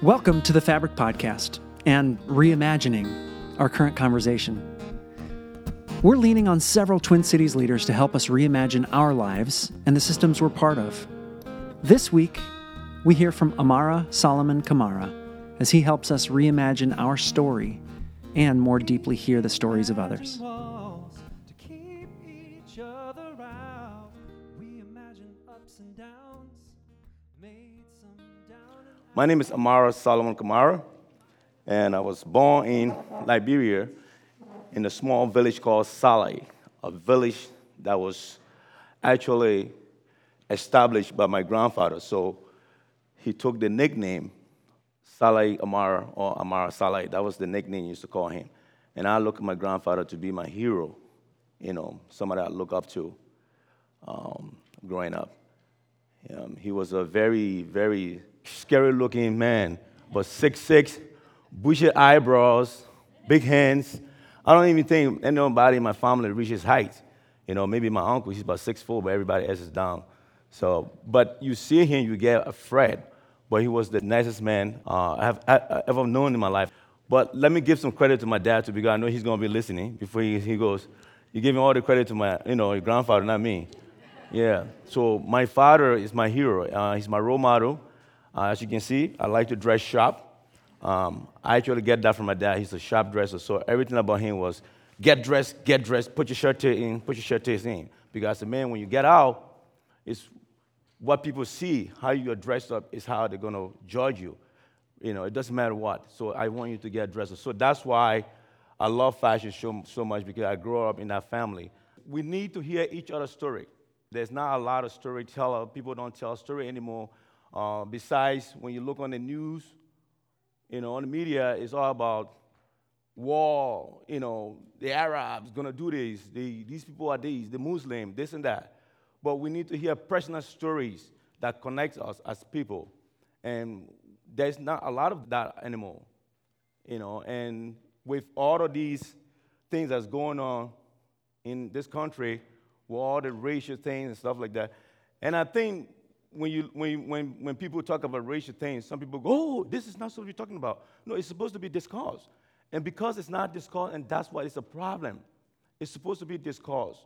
Welcome to the Fabric Podcast and reimagining our current conversation. We're leaning on several Twin Cities leaders to help us reimagine our lives and the systems we're part of. This week, we hear from Amara Solomon Kamara as he helps us reimagine our story and more deeply hear the stories of others. My name is Amara Solomon Kamara, and I was born in Liberia in a small village called Salai, a village that was actually established by my grandfather. So he took the nickname Salai Amara or Amara Salai. That was the nickname I used to call him. And I look at my grandfather to be my hero, somebody I look up to growing up. He was a very, very scary-looking man, but 6'6", bushy eyebrows, big hands. I don't even think anybody in my family reached his height. Maybe my uncle, he's about 6'4", but everybody else is down. So, but you see him, you get afraid. But he was the nicest man I have ever known in my life. But let me give some credit to my dad too, because I know he's going to be listening before he goes. You give me all the credit to my, your grandfather, not me. Yeah. So my father is my hero. He's my role model. As you can see, I like to dress sharp. I actually get that from my dad. He's a sharp dresser. So everything about him was get dressed, put your shirt in, put your shirt in. Because as a man, when you get out, it's what people see, how you're dressed up is how they're going to judge you. It doesn't matter what. So I want you to get dressed up. So that's why I love fashion so much, because I grew up in that family. We need to hear each other's story. There's not a lot of storyteller. People don't tell story anymore. Besides, when you look on the news, on the media, it's all about war, the Arabs going to do this, these people are these, the Muslim, this and that. But we need to hear personal stories that connect us as people. And there's not a lot of that anymore, And with all of these things that's going on in this country, with all the racial things and stuff like that, and I think when people talk about racial things, some people go, oh, this is not what you're talking about. No, it's supposed to be discussed. And because it's not discussed, and that's why it's a problem. It's supposed to be discussed.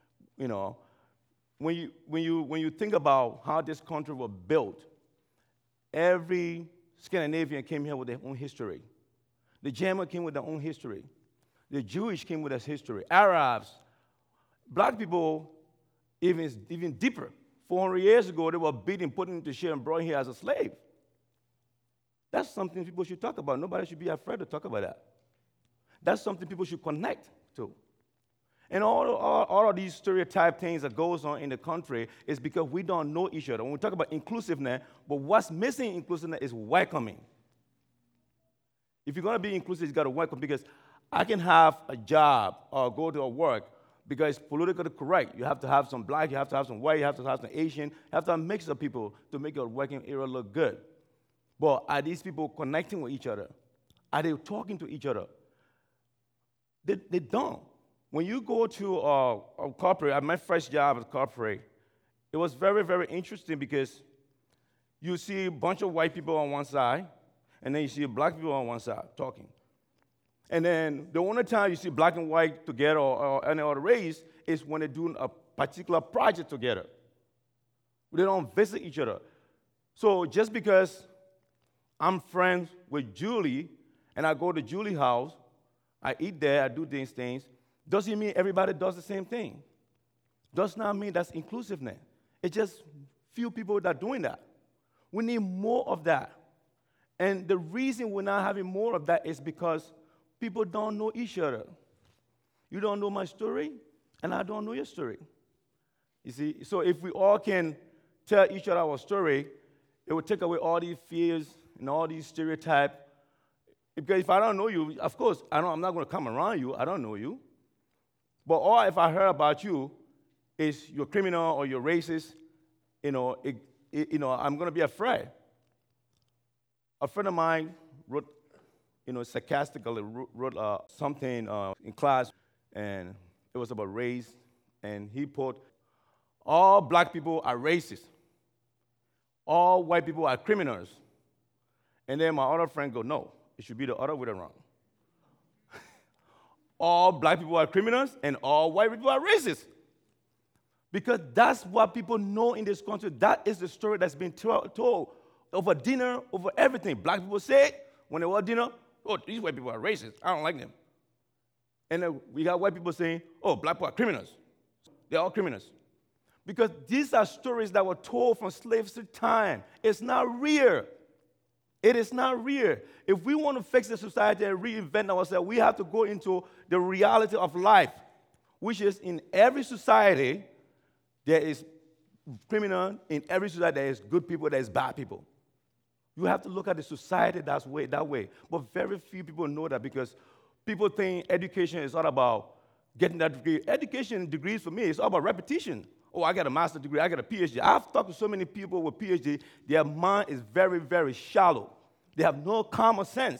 When you think about how this country was built, every Scandinavian came here with their own history. The German came with their own history. The Jewish came with their history. Arabs, black people, even deeper. 400 years ago, they were beaten, put into jail, and brought here as a slave. That's something people should talk about. Nobody should be afraid to talk about that. That's something people should connect to. And all of these stereotype things that goes on in the country is because we don't know each other. When we talk about inclusiveness, but what's missing in inclusiveness is welcoming. If you're going to be inclusive, you got to welcome, because I can have a job or go to a work because it's politically correct. You have to have some black, you have to have some white, you have to have some Asian, you have to have a mix of people to make your working area look good. But are these people connecting with each other? Are they talking to each other? They don't. When you go to a corporate, my first job at corporate, it was very, very interesting, because you see a bunch of white people on one side, and then you see black people on one side talking. And then the only time you see black and white together or any other race is when they're doing a particular project together. They don't visit each other. So just because I'm friends with Julie and I go to Julie's house, I eat there, I do these things, doesn't mean everybody does the same thing. Does not mean that's inclusiveness. It's just few people that are doing that. We need more of that. And the reason we're not having more of that is because people don't know each other. You don't know my story, and I don't know your story. You see, so if we all can tell each other our story, it will take away all these fears and all these stereotypes. Because if I don't know you, of course, I'm not going to come around you. I don't know you. But or if I heard about you, is you're criminal or you're racist, I'm going to be afraid. A friend of mine wrote, sarcastically wrote something in class, and it was about race, and he put, all black people are racist. All white people are criminals. And then my other friend go, no, it should be the other way around. All black people are criminals and all white people are racist. Because that's what people know in this country. That is the story that's been told over dinner, over everything. Black people say when they want dinner, oh, these white people are racist. I don't like them. And then we got white people saying, oh, black people are criminals. They're all criminals. Because these are stories that were told from slavery time. It's not real. It is not real. If we want to fix the society and reinvent ourselves, we have to go into the reality of life, which is in every society, there is criminal. In every society, there is good people, there is bad people. You have to look at the society that way. But very few people know that because people think education is all about getting that degree. Education degrees for me is all about repetition. Oh, I got a master's degree, I got a PhD. I've talked to so many people with PhD, their mind is very, very shallow. They have no common sense.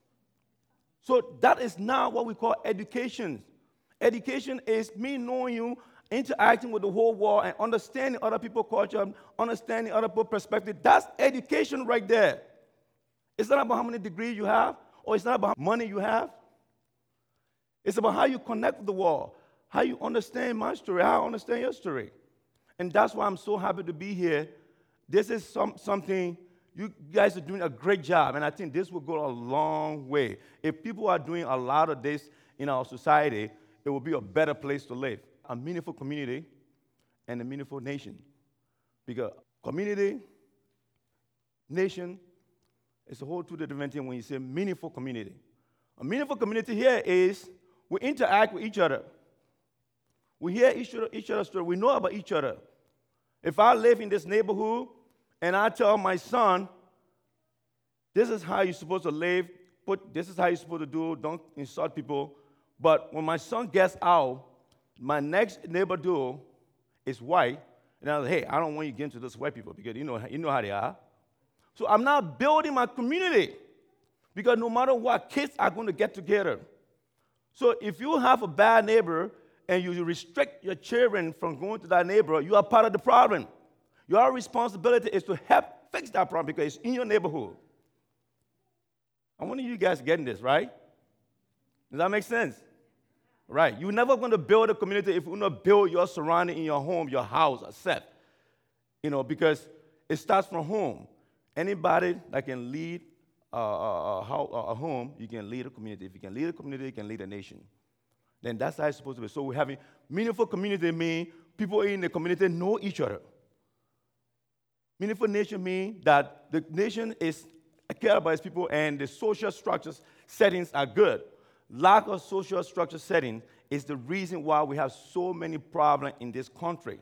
So that is not what we call education. Education is me knowing you, interacting with the whole world, and understanding other people's culture, understanding other people's perspective. That's education right there. It's not about how many degrees you have, or it's not about how much money you have. It's about how you connect with the world, how you understand my story, how I understand your story. And that's why I'm so happy to be here. This is something you guys are doing a great job, and I think this will go a long way. If people are doing a lot of this in our society, it will be a better place to live. A meaningful community and a meaningful nation. Because community, nation, it's a whole two different thing when you say meaningful community. A meaningful community here is we interact with each other. We hear each other's story. We know about each other. If I live in this neighborhood and I tell my son, this is how you're supposed to live, this is how you're supposed to do, don't insult people. But when my son gets out, my next neighbor door is white, and I was like, hey, I don't want you to get into those white people because you know how they are. So I'm not building my community because no matter what, kids are going to get together. So if you have a bad neighbor and you restrict your children from going to that neighbor, you are part of the problem. Your responsibility is to help fix that problem because it's in your neighborhood. I want you guys getting this, right? Does that make sense? Right. You're never going to build a community if you're going to build your surrounding in your home, your house, yourself. Because it starts from home. Anybody that can lead a home, you can lead a community. If you can lead a community, you can lead a nation. Then that's how it's supposed to be. So we're having meaningful community mean people in the community know each other. Meaningful nation means that the nation is cared about its people and the social structures, settings are good. Lack of social structure setting is the reason why we have so many problems in this country.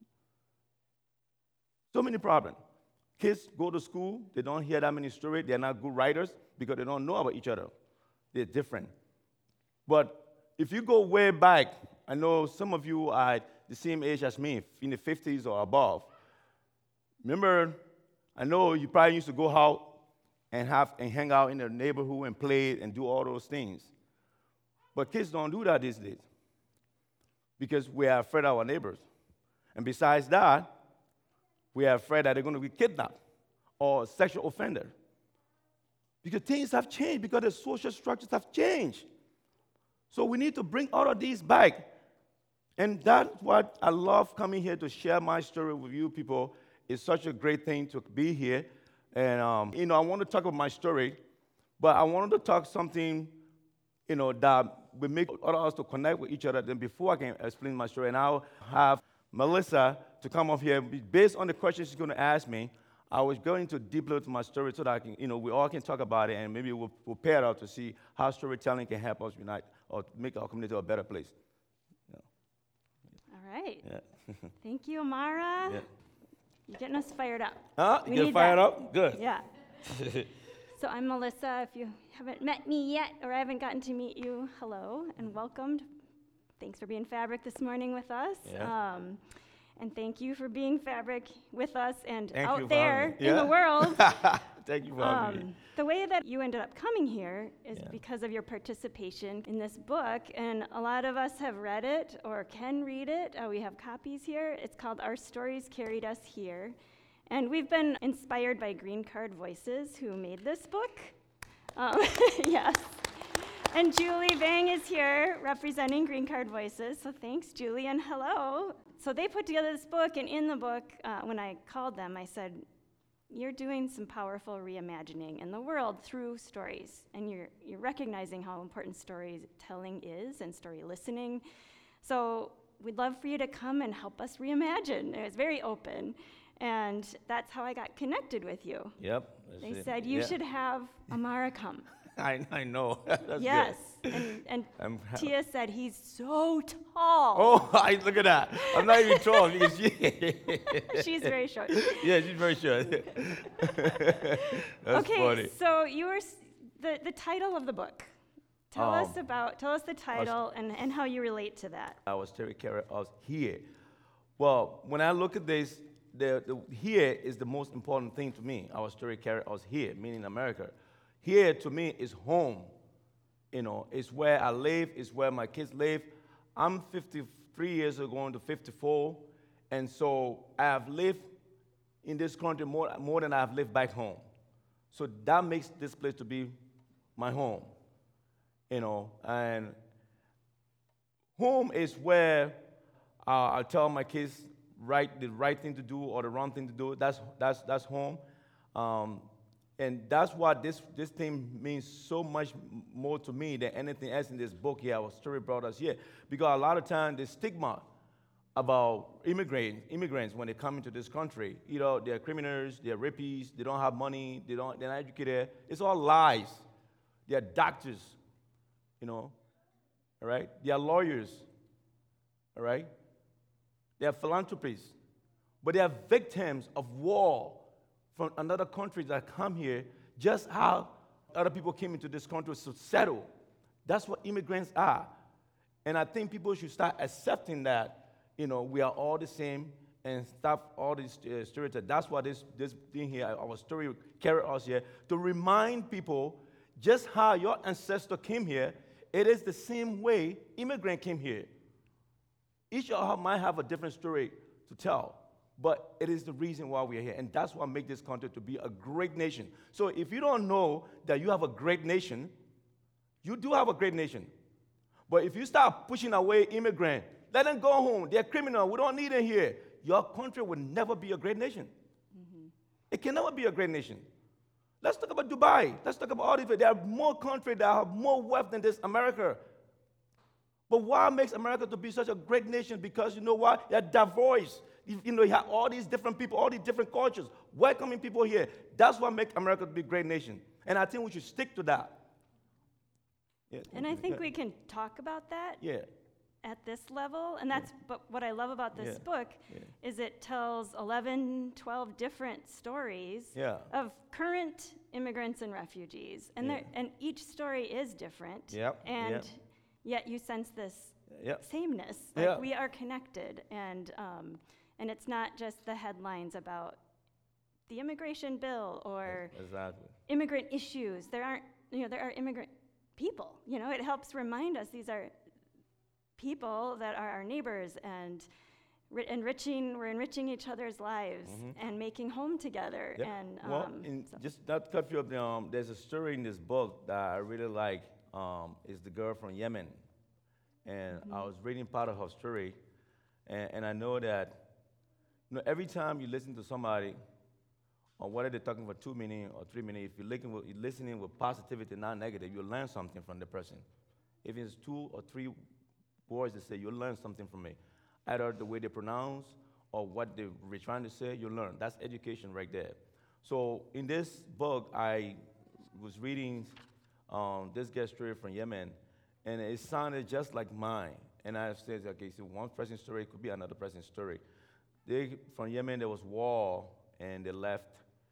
So many problems. Kids go to school, they don't hear that many stories, they're not good writers because they don't know about each other. They're different. But if you go way back, I know some of you are the same age as me, in the 50s or above. Remember, I know you probably used to go out and hang out in the neighborhood and play and do all those things. But kids don't do that these days because we are afraid of our neighbors. And besides that, we are afraid that they're going to be kidnapped or sexual offender. Because things have changed, because the social structures have changed. So we need to bring all of these back. And that's what I love coming here to share my story with you people. It's such a great thing to be here. And, I want to talk about my story, but I wanted to talk something, that will make us to connect with each other. Then before I can explain my story, and I'll have Melissa to come up here. Based on the questions she's going to ask me, I was going to deeply into my story so that I can, we all can talk about it, and maybe we'll pair out to see how storytelling can help us unite or make our community a better place. Yeah. All right. Yeah. Thank you, Amara. Yeah. You're getting us fired up. You get fired up? Good. Yeah. So I'm Melissa. If you haven't met me yet, or I haven't gotten to meet you, hello and welcomed. Thanks for being Fabric this morning with us. Yeah. And thank you for being Fabric with us and Thank out there in the Yeah. world. Thank you for having me. The way that you ended up coming here is Yeah. because of your participation in this book, and a lot of us have read it or can read it. We have copies here. It's called Our Stories Carried Us Here, And we've been inspired by Green Card Voices, who made this book. Yes. And Julie Bang is here representing Green Card Voices. So thanks, Julie, and hello. So they put together this book, and in the book, when I called them, I said, you're doing some powerful reimagining in the world through stories, and you're recognizing how important storytelling is and story listening. So we'd love for you to come and help us reimagine. It was very open, and that's how I got connected with you. Yep. They said you should have Amara come. I know. That's yes, good. and Tia said he's so tall. Oh, look at that. I'm not even tall. Because She's very short. Yeah, she's very short. That's funny. So you were the title of the book. Tell us the title and how you relate to that. I was Terry Carrot. I was here. Well, when I look at this, the here is the most important thing to me. I was Terry Carrot. I was here, meaning America. Here, to me, is home. It's where I live. It's where my kids live. I'm 53 years ago, going to 54. And so I have lived in this country more than I have lived back home. So that makes this place to be my home. And home is where I tell my kids the right thing to do or the wrong thing to do. That's home. And that's why this thing means so much more to me than anything else in this book here. Our story brought us here. Because a lot of times the stigma about immigrants when they come into this country, they're criminals, they're rapists, they don't have money, they're not educated. It's all lies. They're doctors, all right? They are lawyers, all right? They are philanthropists. But they are victims of war from another country that come here, just how other people came into this country to settle. That's what immigrants are. And I think people should start accepting that, we are all the same and stop all these stereotypes. That's why this thing here, our story carry us here, to remind people just how your ancestor came here. It is the same way immigrant came here. Each of us might have a different story to tell. But it is the reason why we are here. And that's what makes this country to be a great nation. So if you don't know that you have a great nation, you do have a great nation. But if you start pushing away immigrants, let them go home. They're criminal. We don't need them here. Your country will never be a great nation. Mm-hmm. It can never be a great nation. Let's talk about Dubai. Let's talk about all these. There are more countries that have more wealth than this America. But what makes America to be such a great nation? Because you know what? They're diverse. You have all these different people, all these different cultures, welcoming people here. That's what makes America to be a great nation. And I think we should stick to that. Yeah. And I think we can talk about that at this level. And that's but what I love about this book is it tells 11, 12 different stories of current immigrants and refugees. And and each story is different. And yet you sense this sameness. Like we are connected. And it's not just the headlines about the immigration bill or immigrant issues. There are immigrant people. It helps remind us these are people that are our neighbors and we're enriching each other's lives and making home together. And just not cut you up. There's a story in this book that I really like. It's the girl from Yemen, and I was reading part of her story, and I know that. Every time you listen to somebody, or whether they're talking for 2 minutes or 3 minutes, if you're listening with positivity, not negative, you'll learn something from the person. If it's 2 or 3 words they say, you'll learn something from it. Either the way they pronounce or what they were trying to say, you'll learn. That's education right there. So in this book, I was reading this guy's story from Yemen, and it sounded just like mine. And I said, okay, so one person's story could be another person's story. From Yemen, there was war, and they left.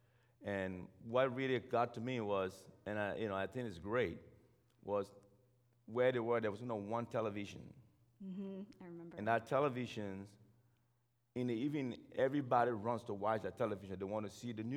And what really got to me was, and I think it's great, was where they were. There was one television. I remember. And that television, in the evening, everybody runs to watch that television. They want to see the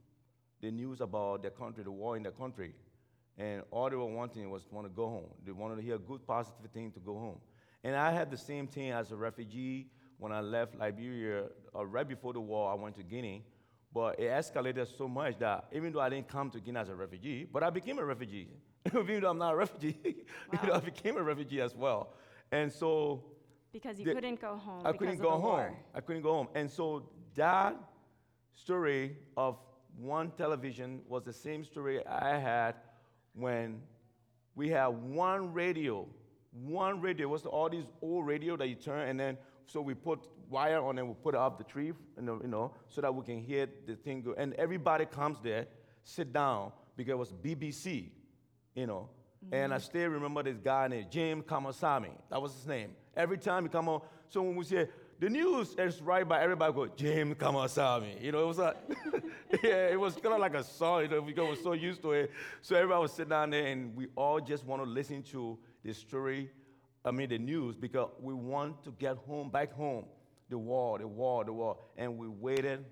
news about their country, the war in their country. And all they were wanting was to want to go home. They wanted to hear a good, positive thing to go home. And I had the same thing as a refugee. When I left Liberia, right before the war, I went to Guinea. But it escalated so much that even though I didn't come to Guinea as a refugee, but I became a refugee. Even though I'm not a refugee, wow. I became a refugee as well. And so... Because you couldn't go home. I couldn't go home. I couldn't go home. And so that story of one television was the same story I had when we had one radio. One radio. It was all these old radio that you turn, and then so we put wire on it, we put it up the tree, so that we can hear the thing go. And everybody comes there, sit down, because it was BBC, Mm-hmm. And I still remember this guy named James Kamasami. That was his name. Every time he come on, so when we say, the news is right by, everybody go, James Kamasami. It was like, yeah, it was kind of like a song, because we were so used to it. So everybody would sit down there, and we all just want to listen to the story, the news, because we want to get home, back home. The war. And we waited,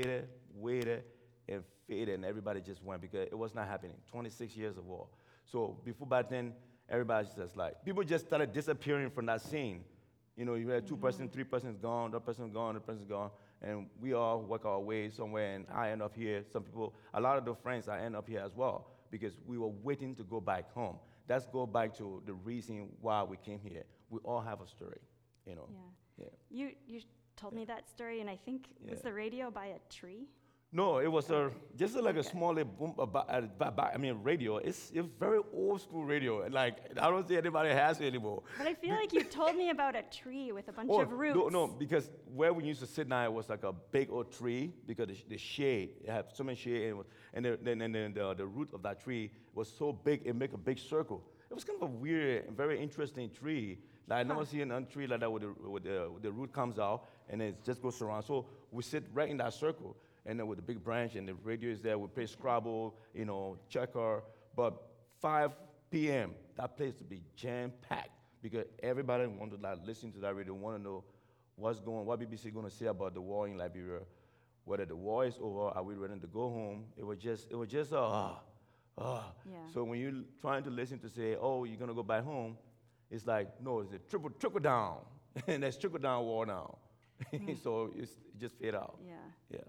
and faded, and everybody just went, because it was not happening. 26 years of war. So before back then, everybody's just like, people just started disappearing from that scene. You had 2 persons, 3 persons gone, that person gone, that person's gone, and we all work our way somewhere, and I end up here. Some people, a lot of the friends, I end up here as well, because we were waiting to go back home. Let's go back to the reason why we came here. We all have a story, Yeah. You told me that story, and I think, was the radio by a tree? No, it was just like a small boom, radio. It's very old school radio. Like, I don't think anybody has it anymore. But I feel like you told me about a tree with a bunch of roots. No, because where we used to sit now, it was like a big old tree, because the shade, it had so much shade, and the root of that tree was so big, it made a big circle. It was kind of a weird, very interesting tree. Like, I never seen a tree like that with the root comes out, and it just goes around. So we sit right in that circle. And then with the big branch, and the radio is there, we play Scrabble, checker. But 5 p.m., that place to be jam-packed, because everybody wanted to listen to that radio, want to know what BBC going to say about the war in Liberia, whether the war is over, are we ready to go home? It was just Yeah. So when you're trying to listen to say, oh, you're going to go back home, it's like, no, it's a trickle down. And there's trickle down war now. So it just fade out. Yeah.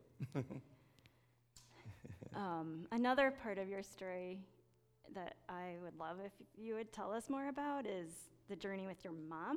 Another part of your story that I would love if you would tell us more about is the journey with your mom.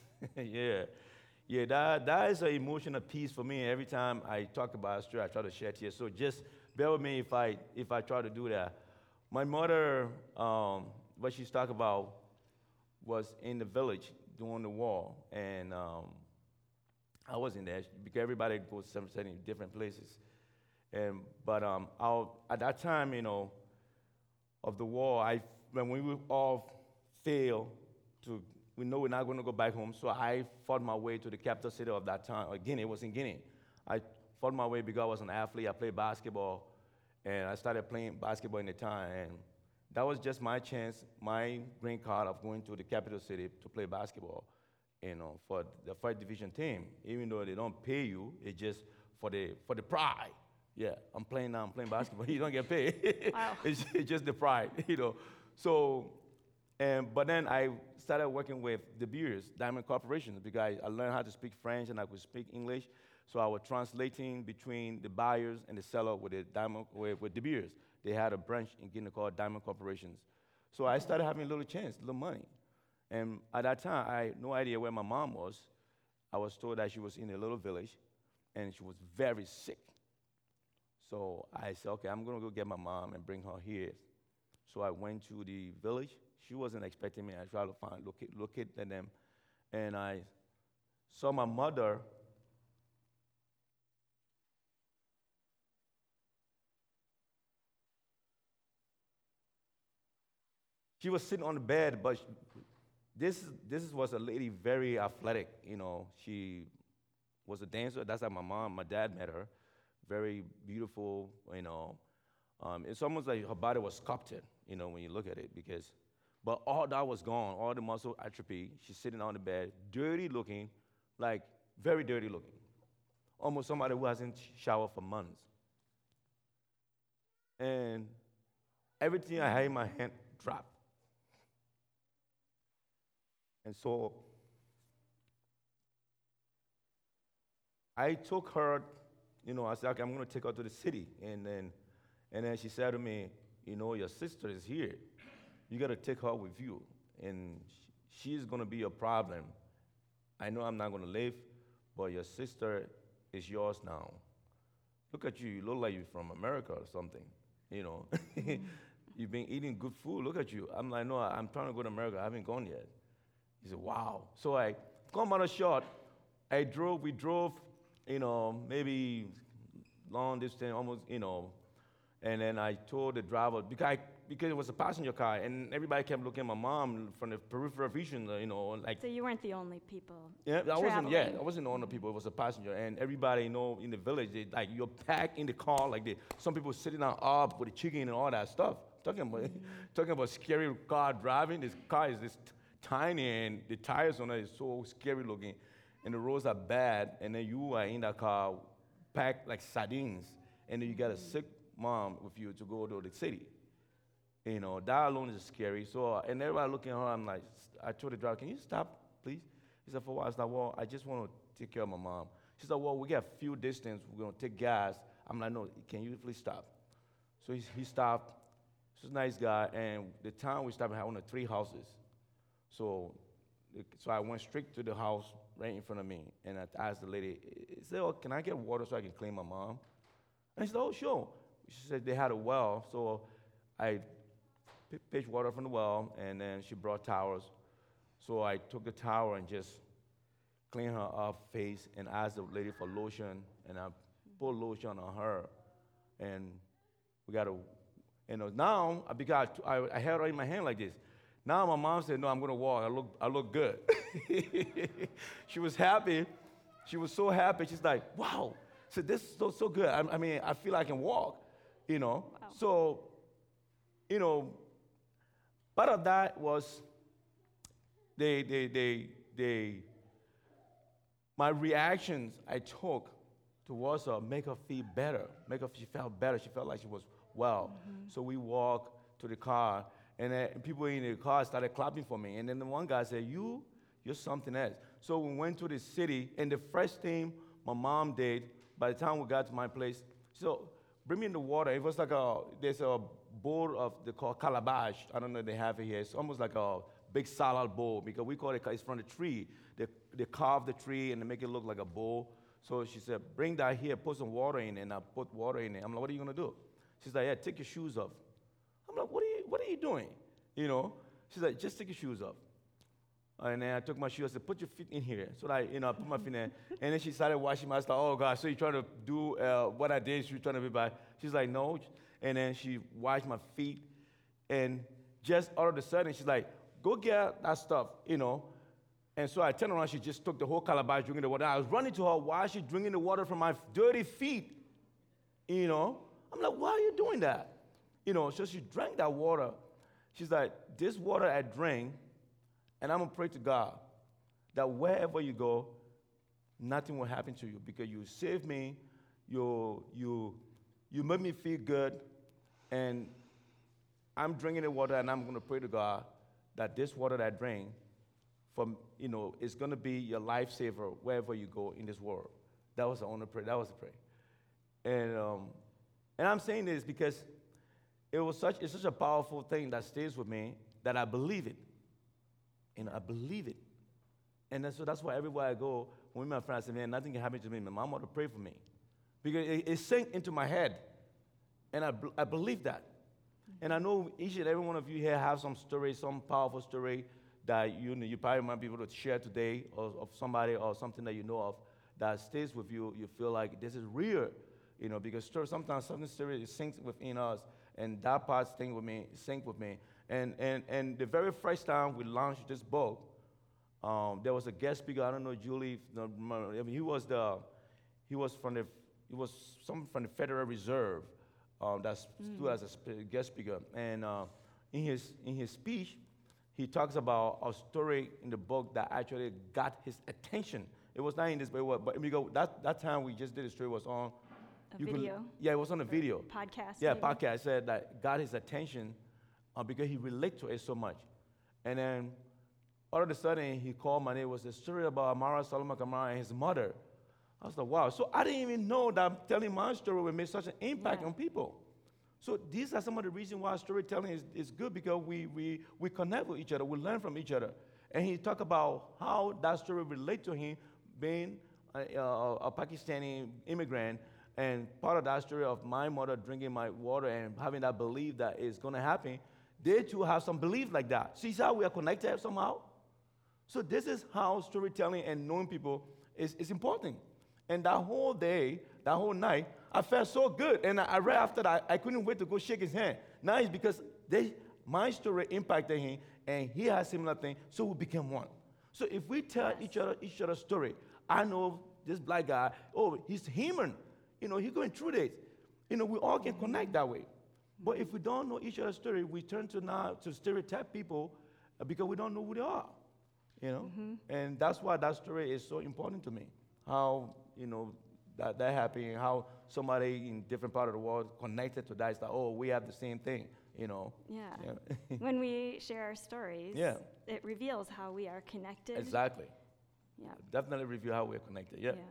Yeah, that is an emotional piece for me. Every time I talk about a story, I try to share tears. So just bear with me if I try to do that. My mother, what she's talking about, was in the village during the war, and I wasn't there, because everybody goes to different places. But at that time, of the war, when we all failed we know we're not going to go back home, so I fought my way to the capital city of that time, Guinea. It was in Guinea. I fought my way because I was an athlete. I played basketball, and I started playing basketball in the time, and that was just my chance, my green card of going to the capital city to play basketball. For the 5th division team, even though they don't pay you, it's just for the pride. Yeah, I'm playing basketball. You don't get paid. Wow. It's just the pride, So, but then I started working with De Beers Diamond Corporation, because I learned how to speak French and I could speak English. So I was translating between the buyers and the seller with De Beers. They had a branch in Guinea called Diamond Corporations. So I started having a little chance, a little money. And at that time, I had no idea where my mom was. I was told that she was in a little village, and she was very sick. So I said, okay, I'm going to go get my mom and bring her here. So I went to the village. She wasn't expecting me. I tried to locate them, and I saw my mother. She was sitting on the bed, but this was a lady very athletic. She was a dancer. That's how my dad met her. Very beautiful. It's almost like her body was sculpted. When you look at it, but all that was gone. All the muscle atrophy. She's sitting on the bed, dirty looking, like very dirty looking, almost somebody who hasn't showered for months. And everything I had in my hand dropped. And so I took her, I said, okay, I'm going to take her to the city. And then she said to me, your sister is here. You got to take her with you. And she's going to be a problem. I know I'm not going to live, but your sister is yours now. Look at you. You look like you're from America or something, You've been eating good food. Look at you. I'm like, no, I'm trying to go to America. I haven't gone yet. He said, wow. So I come on a short. We drove, maybe long distance, almost, and then I told the driver, because it was a passenger car, and everybody kept looking at my mom from the peripheral vision, like. So you weren't the only people. Yeah, I wasn't the only people. It was a passenger, and everybody, in the village, you're packed in the car, some people sitting up with the chicken and all that stuff. Talking about scary car driving. This car is this tiny, and the tires on it is so scary looking, and the roads are bad, and then you are in that car packed like sardines, and then you got a sick mom with you to go to the city. That alone is scary. So, and everybody looking at her, I'm like, I told the driver, can you stop, please? He said, for what? I said, well, I just want to take care of my mom. She said, well, we got a few distance. We're going to take gas. I'm like, no, can you please stop? So he stopped. He's a nice guy. And the town we stopped at had one of 3 houses. So I went straight to the house right in front of me. And I asked the lady, I said, oh, can I get water so I can clean my mom? And she said, oh, sure. She said they had a well. So I pitched water from the well, and then she brought towels. So I took the towel and just cleaned her up face and asked the lady for lotion, and I put lotion on her. And we got to, now, because I had her in my hand like this. Now my mom said, no, I'm going to walk. I look good. She was happy. She was so happy. She's like, wow. So this is so good. I mean, I feel I can walk, Wow. So, part of that was my reactions I took towards her make her feel better, she felt better. She felt like she was well. Mm-hmm. So we walked to the car, and people in the car started clapping for me. And then the one guy said, you're something else. So we went to the city, and the first thing my mom did, by the time we got to my place, so bring me in the water. It was like there's a bowl of they call calabash. I don't know if they have it here. It's almost like a big salad bowl because we call it's from the tree. They carve the tree and they make it look like a bowl. So she said, bring that here, put some water in it. And I put water in it. I'm like, what are you going to do? She's like, yeah, take your shoes off. I'm like, what are you doing? She's like, just take your shoes off. And then I took my shoes. I said, put your feet in here. So I put my feet in there. And then she started washing my stuff. Oh, God, so you're trying to do what I did. She was trying to be bad. She's like, no. And then she washed my feet. And just all of a sudden, she's like, go get that stuff, And so I turned around. She just took the whole calabash, drinking the water. I was running to her while she's drinking the water from my dirty feet, I'm like, why are you doing that? So she drank that water. She's like, this water I drank, and I'm going to pray to God that wherever you go, nothing will happen to you because you saved me, you made me feel good, and I'm drinking the water, and I'm going to pray to God that this water that I drink is going to be your lifesaver wherever you go in this world. That was the only prayer. That was the prayer. And I'm saying this because it's such a powerful thing that stays with me that I believe it. I believe it. And so that's why everywhere I go, when my friends say, man, nothing can happen to me, my mom ought to pray for me. Because it sank into my head. And I believe that. And I know each and every one of you here have some story, some powerful story that you probably might be able to share today of somebody or something that you know of that stays with you. You feel like this is real, because sometimes something story sinks within us, and that part sync with me. And the very first time we launched this book, there was a guest speaker. I don't know, Julie. He was from the Federal Reserve that stood as a guest speaker. And in his speech, he talks about a story in the book that actually got his attention. It was not in this, but that time we just did the story was on a video. It was on a video. Podcast. Yeah, maybe. Podcast said that got his attention because he related to it so much. And then all of a sudden he called my name. It was a story about Amara Solomon Kamara and his mother. I was like, wow. So I didn't even know that telling my story would make such an impact on people. So these are some of the reasons why storytelling is good, because we connect with each other. We learn from each other. And he talked about how that story relates to him being a Pakistani immigrant, and part of that story of my mother drinking my water and having that belief that it's going to happen, they too have some belief like that. See how we are connected somehow? So this is how storytelling and knowing people is important. And that whole day, that whole night, I felt so good. And I right after that, I couldn't wait to go shake his hand. Now it's because my story impacted him, and he has similar thing, so we became one. So if we tell each other story, I know this black guy, he's human. He's going through this. We all can connect that way. But if we don't know each other's story, we turn to stereotype people because we don't know who they are. And that's why that story is so important to me. How, that happened, how somebody in different part of the world connected to that. It's like, we have the same thing, Yeah. When we share our stories, it reveals how we are connected. Exactly. Yeah. Definitely reveal how we're connected, yeah.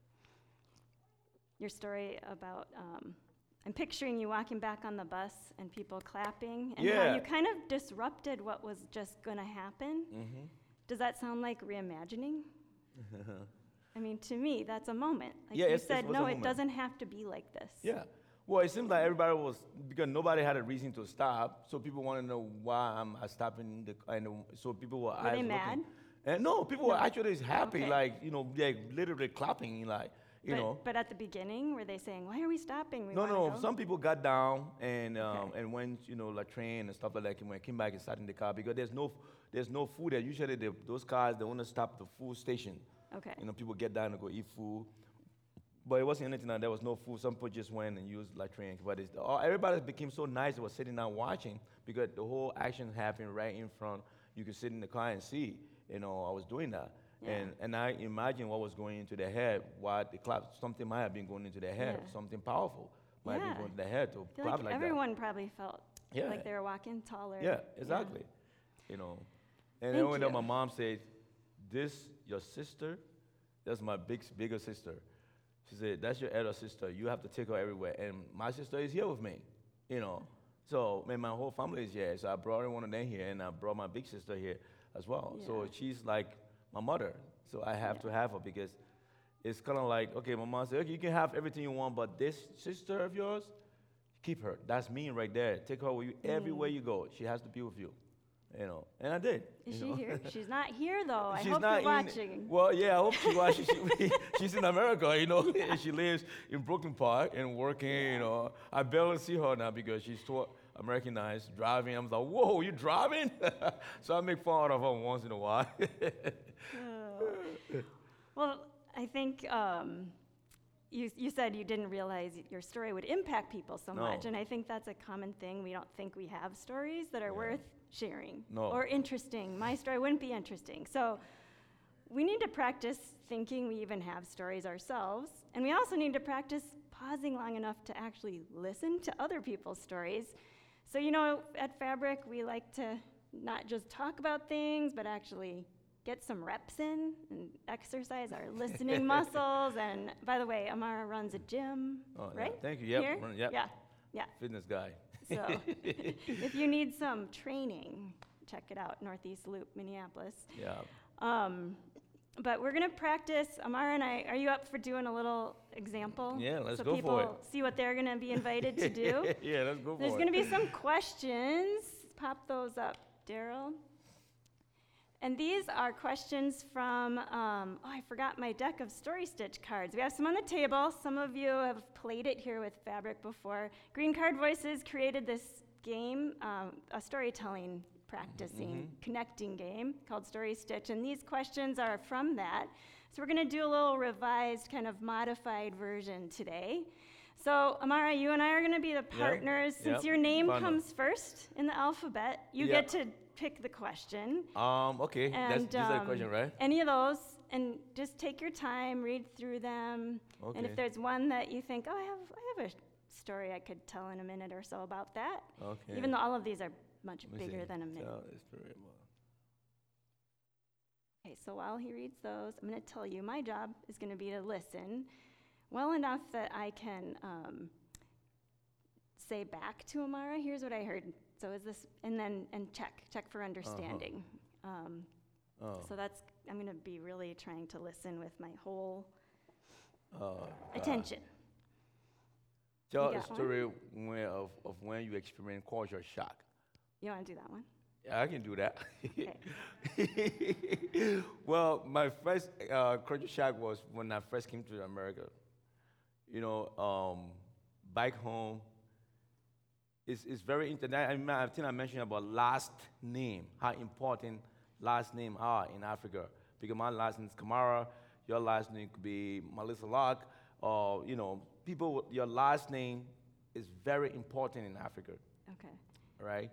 Your story about, I'm picturing you walking back on the bus and people clapping, and how you kind of disrupted what was just going to happen. Mm-hmm. Does that sound like reimagining? I mean, to me, that's a moment. Like you said, no, it doesn't have to be like this. Yeah. Well, it seems like everybody because nobody had a reason to stop, so people want to know why I'm stopping. So people were they mad? And no, people were actually happy, like literally clapping, But at the beginning, were they saying, "Why are we stopping? No. Some people got down and went, like train and stuff like that. When I came back and sat in the car because there's no food there. Usually those cars they want to stop the food station. Okay. People get down and go eat food. But it wasn't anything like there was no food. Some people just went and used latrine. But everybody became so nice. They were sitting down watching because the whole action happened right in front. You could sit in the car and see. I was doing that. Yeah. And I imagine what was going into their head, why the clap, something might have been going into their head, something powerful might have been going into their head to clap like everyone that. probably felt like they were walking taller. Yeah, exactly. And then when my mom said, "This, your sister, that's my bigger sister." She said, "That's your elder sister. You have to take her everywhere. And my sister is here with me, So, my whole family is here. So I brought one of them here, and I brought my big sister here as well. Yeah. So she's like my mother. So I have to have her because it's kind of like, okay, my mom said, okay, you can have everything you want, but this sister of yours, keep her. That's me right there. Take her with you everywhere you go. She has to be with you. And I did. Is she here? She's not here, though. I hope you're watching. Well, yeah, I hope she's watching. She's in America, and she lives in Brooklyn Park and working, I barely see her now because she's too Americanized, driving. I'm like, whoa, you driving? So I make fun of her once in a while. Well, I think you said you didn't realize your story would impact people so much, and I think that's a common thing. We don't think we have stories that are worth sharing or interesting. My story wouldn't be interesting. So we need to practice thinking we even have stories ourselves, and we also need to practice pausing long enough to actually listen to other people's stories. So, at Fabric, we like to not just talk about things, but actually get some reps in and exercise our listening muscles. And by the way, Amara runs a gym, right? Yeah. Thank you. Yep. Here? Yeah. Fitness guy. So if you need some training, check it out, Northeast Loop, Minneapolis. Yeah. But we're going to practice. Amara and I, are you up for doing a little example? Yeah, let's so go for it. So people see what they're going to be invited to do? Yeah, let's go for it. There's going to be some questions. Pop those up, Daryl. And these are questions from, I forgot my deck of Story Stitch cards. We have some on the table. Some of you have played it here with Fabric before. Green Card Voices created this game, a storytelling practicing, connecting game called Story Stitch. And these questions are from that. So we're going to do a little revised, kind of modified version today. So, Amara, you and I are going to be the partners. Since your name comes first in the alphabet, you get to pick the question. Okay, and, that's a question, right? Any of those, and just take your time, read through them. Okay. And if there's one that you think, I have a story I could tell in a minute or so about that. Okay. Even though all of these are much bigger than a minute. Okay, so while he reads those, I'm going to tell you my job is going to be to listen well enough that I can say back to Amara, here's what I heard. So is this, and check for understanding. So that's, I'm going to be really trying to listen with my whole attention. Tell a story of when you experienced culture shock. You want to do that one? Yeah, I can do that. Okay. Well, my first culture shock was when I first came to America. You know, back home, it's very interesting. I think I mentioned about last name, how important last name are in Africa. Because my last name is Kamara, your last name could be Melissa Locke, or, you know, people, your last name is very important in Africa. Okay. Right?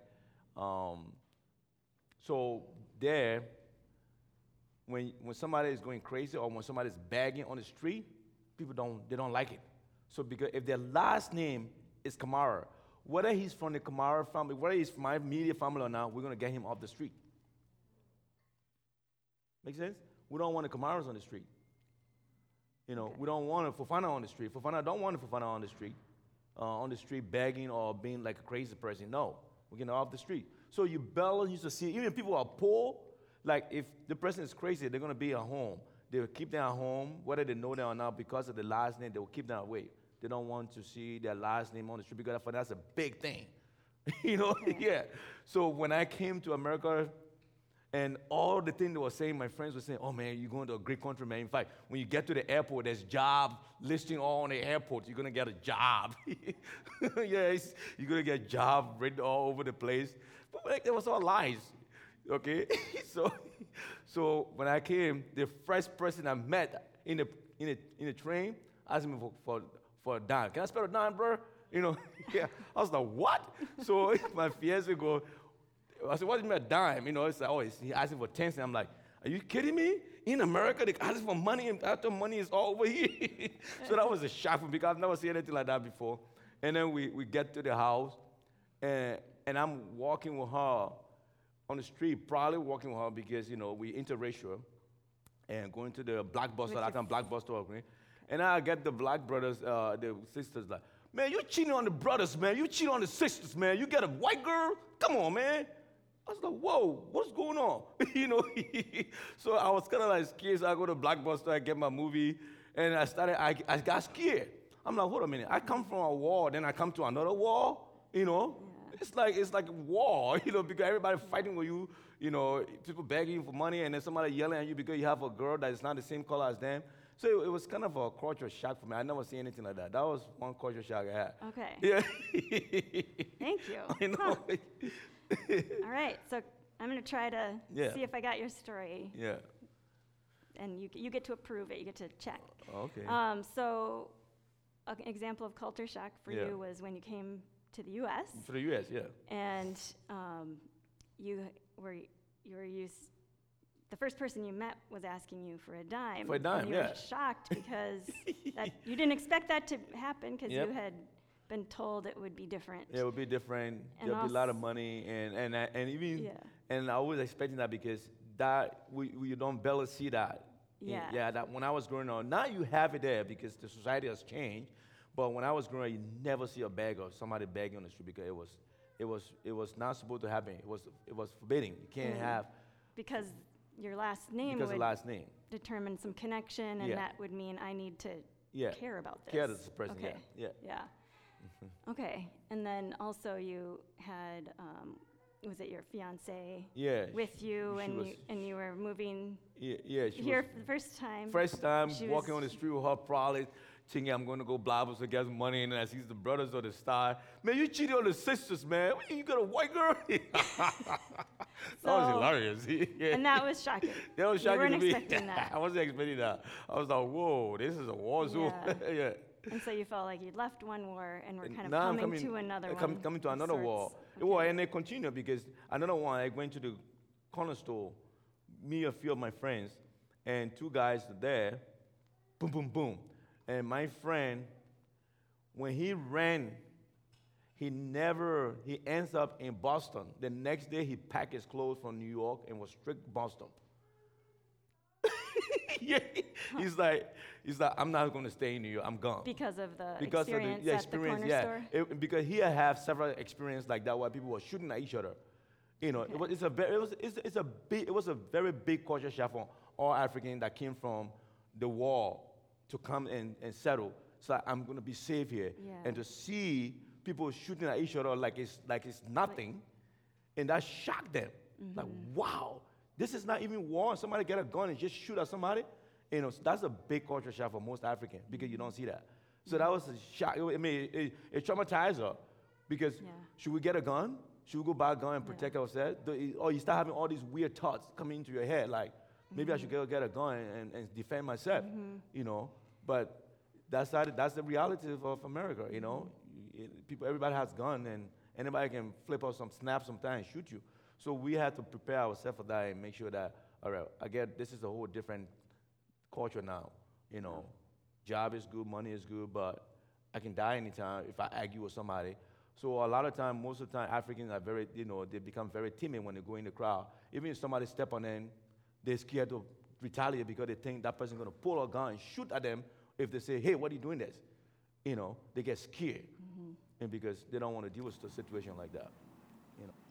So there, when somebody is going crazy or when somebody is begging on the street, people don't like it. So because if their last name is Kamara, whether he's from the Kamara family, whether he's from my immediate family or not, we're going to get him off the street. Make sense? We don't want the Kamaras on the street. You know, we don't want a Fofana on the street. Fofana don't want a Fofana on the street begging or being like a crazy person. No, we're getting off the street. So you barely used to see, even if people are poor, like if the person is crazy, they're going to be at home. They will keep them at home, whether they know them or not, because of the last name, they will keep them away. They don't want to see their last name on the street because that's a big thing. You know, yeah. So when I came to America, and all the things they were saying, my friends were saying, oh, man, you're going to a great country, man. In fact, when you get to the airport, there's job listing all on the airport. You're going to get a job. Yes, you're going to get a job written all over the place. But like, there was all lies, okay? So when I came, the first person I met in the train asked me for a dime. Can I spell a dime, bro? You know, yeah. I was like, what? So my fiancé go, I said, what do you mean a dime? You know, it's like, oh, he asking for 10 cents. I'm like, are you kidding me? In America, they ask for money, and after money is all over here. So that was a shock for me because I've never seen anything like that before. And then we get to the house, and I'm walking with her on the street, probably walking with her because, you know, we interracial, and going to the Blockbuster, I can Blockbuster, okay? And I get the black brothers, the sisters, like, man, you cheating on the brothers, man. You cheating on the sisters, man. You get a white girl? Come on, man. I was like, whoa, what's going on? You know, so I was kind of like scared. So I go to Blockbuster, I get my movie, and I got scared. I'm like, hold a minute. I come from a war, then I come to another war, you know? Yeah. It's like a war, you know, because everybody fighting with you, you know, people begging you for money, and then somebody yelling at you because you have a girl that is not the same color as them. So it was kind of a cultural shock for me. I never seen anything like that. That was one cultural shock I had. Okay. Yeah. Thank you. I know. Huh. All right, so I'm going to try to see if I got your story. Yeah. And you get to approve it. You get to check. Okay. So an example of culture shock for you was when you came to the U.S. To the U.S., yeah. And you were used. The first person you met was asking you for a dime. For a dime, and you were shocked because you didn't expect that to happen because you had been told it would be different. Yeah, it would be different. There'll be a lot of money, and I was expecting that because that we don't barely see that. Yeah. That when I was growing up, now you have it there because the society has changed. But when I was growing up, you never see a beggar, somebody begging on the street because it was not supposed to happen. It was forbidding. You can't have because your last name would determine some connection, and that would mean I need to care about this. Care this person. Okay. Yeah. Mm-hmm. Okay, and then also you had, was it your fiance? Yeah. With you, and you were moving. Yeah. She here for the first time. First time walking on the street with her, probably thinking I'm going to go Blockbuster to get some money, and then I see the brothers or the star. Man, you cheated on the sisters, man. You got a white girl? That was hilarious. And that was shocking. That was shocking to me. You weren't expecting that. I wasn't expecting that. I was like, whoa, this is a war zone. Yeah. And so you felt like you'd left one war and were kind of coming to another one. Coming to another war. Okay. Well, and they continued because another one, I went to the corner store, me and a few of my friends, and two guys there, boom, boom, boom. And my friend, when he ran, he ends up in Boston. The next day, he packed his clothes from New York and was straight to Boston. He's like, I'm not going to stay in New York. I'm gone. Because of the experience at the corner store? Because he had several experiences like that where people were shooting at each other. You know, okay. It was a very big culture shock for all Africans that came from the war to come and settle. So I'm going to be safe here. Yeah. And to see people shooting at each other like it's nothing, and that shocked them. Mm-hmm. Like, wow, this is not even war. Somebody get a gun and just shoot at somebody. You know, so that's a big culture shock for most Africans because you don't see that. So that was a shock. I mean, it traumatized her because should we get a gun? Should we go buy a gun and protect ourselves? Or you start having all these weird thoughts coming into your head, like maybe I should go get a gun and defend myself. You know, but that's the reality of America. You know, everybody has gun and anybody can flip out some snaps sometimes and shoot you. So we had to prepare ourselves for that and make sure that, all right, again, this is a whole different culture now. You know, job is good, money is good, but I can die anytime if I argue with somebody. So a lot of time, most of the time, Africans are very, they become very timid when they go in the crowd. Even if somebody step on them, they're scared to retaliate because they think that person's going to pull a gun and shoot at them if they say, hey, what are you doing this? You know, they get scared. And because they don't want to deal with a situation like that. You know.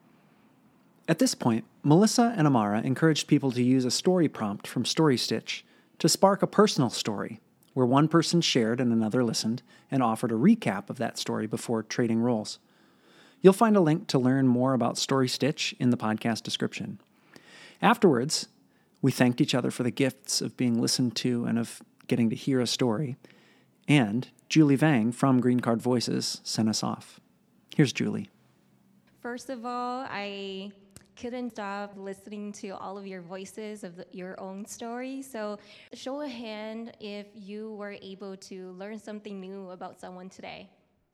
At this point, Melissa and Amara encouraged people to use a story prompt from StoryStitch to spark a personal story, where one person shared and another listened and offered a recap of that story before trading roles. You'll find a link to learn more about StoryStitch in the podcast description. Afterwards, we thanked each other for the gifts of being listened to and of getting to hear a story, and Julie Vang from Green Card Voices sent us off. Here's Julie. First of all, I couldn't stop listening to all of your voices of your own story. So show a hand if you were able to learn something new about someone today.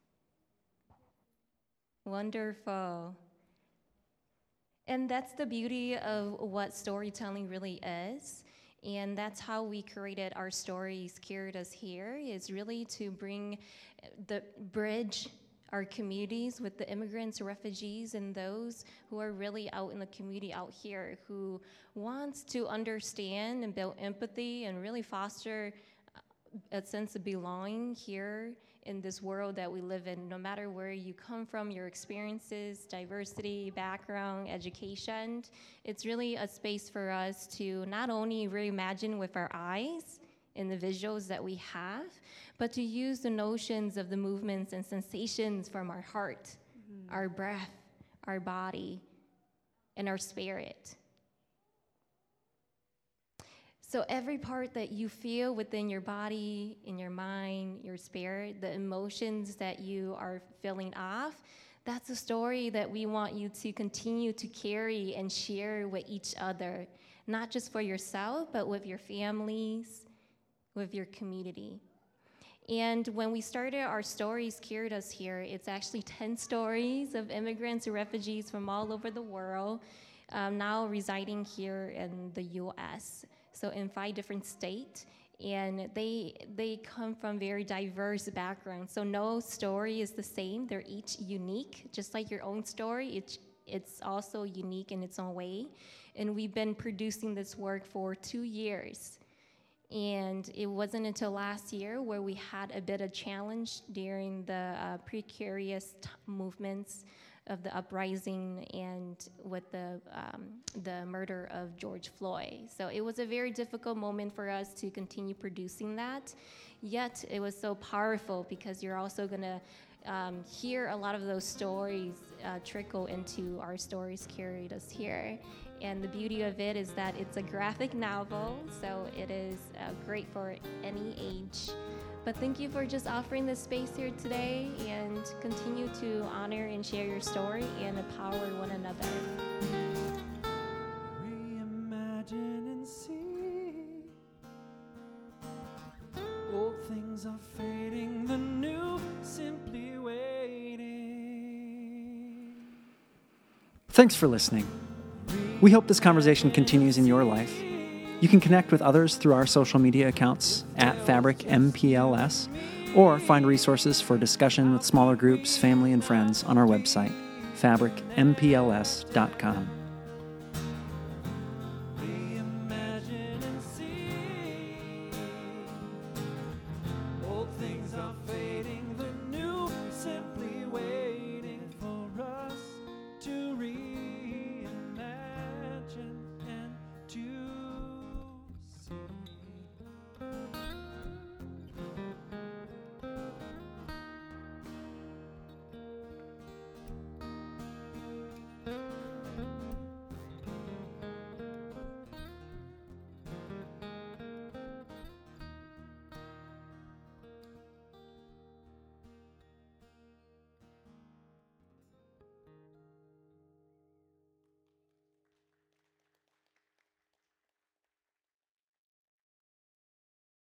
Wonderful. And that's the beauty of what storytelling really is. And that's how we created our stories, carried us here, is really to bridge our communities with the immigrants, refugees, and those who are really out in the community out here who wants to understand and build empathy and really foster a sense of belonging here in this world that we live in, no matter where you come from, your experiences, diversity, background, education. It's really a space for us to not only reimagine with our eyes in the visuals that we have, but to use the notions of the movements and sensations from our heart, our breath, our body, and our spirit. So every part that you feel within your body, in your mind, your spirit, the emotions that you are feeling off, that's a story that we want you to continue to carry and share with each other, not just for yourself, but with your families, with your community. And when we started our Stories Carried Us Here, it's actually 10 stories of immigrants and refugees from all over the world, now residing here in the U.S., so in 5 different states, and they come from very diverse backgrounds. So no story is the same. They're each unique, just like your own story. It's also unique in its own way. And we've been producing this work for 2 years. And it wasn't until last year where we had a bit of challenge during the precarious movements of the uprising and with the murder of George Floyd. So it was a very difficult moment for us to continue producing that, yet it was so powerful because you're also gonna hear a lot of those stories trickle into our Stories Carried Us Here. And the beauty of it is that it's a graphic novel, so it is great for any age. But thank you for just offering this space here today, and continue to honor and share your story and empower one another. Reimagine and see. Old things are fading, the new simply waiting. Thanks for listening. We hope this conversation continues in your life. You can connect with others through our social media accounts at FabricMPLS, or find resources for discussion with smaller groups, family, and friends on our website, fabricmpls.com.